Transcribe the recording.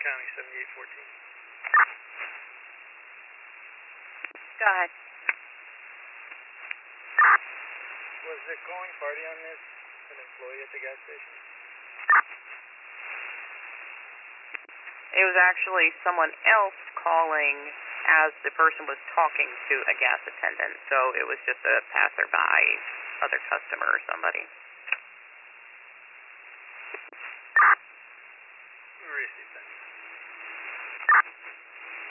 County, 7814. Go ahead. Was the calling party on this an employee at the gas station? It was actually someone else calling as the person was talking to a gas attendant, so it was just a passerby, other customer or somebody. Received that.